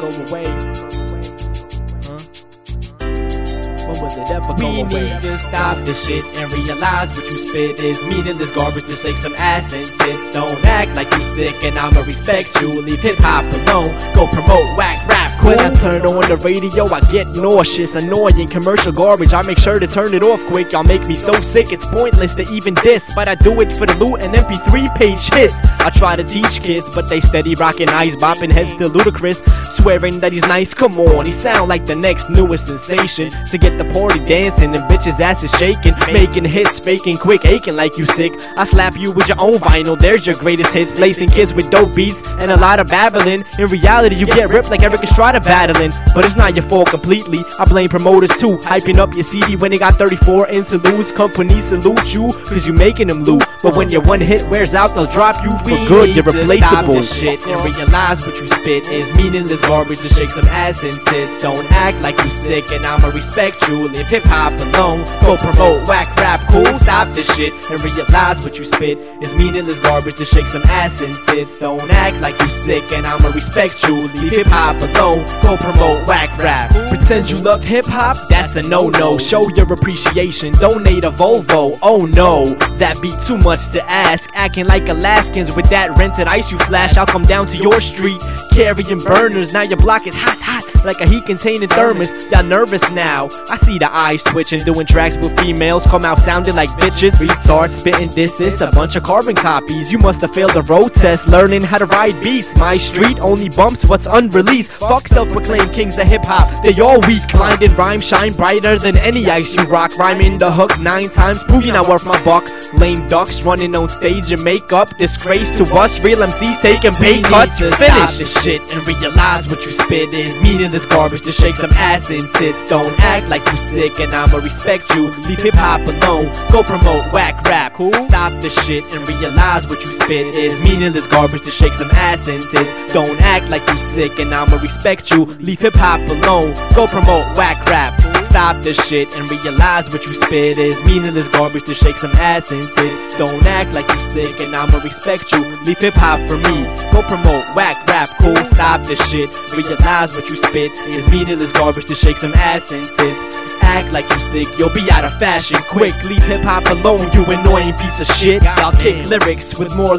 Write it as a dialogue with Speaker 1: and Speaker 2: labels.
Speaker 1: go away? When will it ever go away?
Speaker 2: We need to stop this shit and realize what you spit is meaningless garbage. Just shake some ass and tits. Don't act like you sick and I'ma respect you. Leave hip-hop alone, go promote whack rap.
Speaker 1: When I turn on the radio, I get nauseous, annoying commercial garbage. I make sure to turn it off quick. Y'all make me so sick, it's pointless to even diss, but I do it for the loot and MP3 page hits. I try to teach kids, but they steady rocking eyes, bopping heads to Ludacris, swearing that he's nice. Come on, he sound like the next newest sensation. To get the party dancing and bitches' asses shaking, making hits, faking quick, aching like you sick. I slap you with your own vinyl, there's your greatest hits, lacing kids with dope beats and a lot of babbling. In reality, you get ripped like Eric Estrada battling, but it's not your fault completely. I blame promoters too, hyping up your CD when they got 34 interludes. Companies salute you cause you making them loot, but when your one hit wears out, they'll drop you for good. You're replaceable.
Speaker 2: Stop this shit and realize what you spit is meaningless garbage. Just shake some ass and tits. Don't act like you sick and I'ma respect you. Leave hip-hop alone, go promote whack rap. Cool, stop this shit and realize what you spit is meaningless garbage. Just shake some ass and tits. Don't act like you sick and I'ma respect you. Leave hip-hop alone, go promote whack rap.
Speaker 1: Pretend you love hip-hop? That's a no-no. Show your appreciation, donate a Volvo. Oh no, that be too much to ask. Acting like Alaskans with that rented ice you flash. I'll come down to your street carrying burners. Now your block is hot, like a heat-containing thermos. Y'all nervous now, I see the eyes twitching. Doing tracks with females, come out sounding like bitches. Retards spitting disses, a bunch of carbon copies. You must have failed the road test, learning how to ride beats. My street only bumps what's unreleased. Fuck self-proclaimed kings of hip-hop, they all weak. Blinded rhymes shine brighter than any ice you rock. Rhyming the hook 9 times, proving not worth my buck. Lame ducks running on stage in makeup, disgrace to us. Real MCs taking pay cuts.
Speaker 2: Finish this shit and realize what you spit is meaningless garbage. Just shake some ass and tits. Don't act like you sick and I'ma respect you. Leave hip-hop alone, go promote whack rap. Cool. Stop this shit and realize what you spit is meaningless garbage. Just shake some ass and tits. Don't act like you sick and I'ma respect you. Leave hip-hop alone, go promote whack rap. Stop this shit and realize what you spit is meaningless garbage. Just shake some ass and tits. Don't act like you sick and I'ma respect you. Leave hip-hop for me, go promote whack rap. Cool. Stop this shit, realize what you spit is meaningless garbage. To shake some ass and tits. Act like you sick, you'll be out of fashion quick. Leave hip-hop alone, you annoying piece of shit. Y'all kick lyrics with more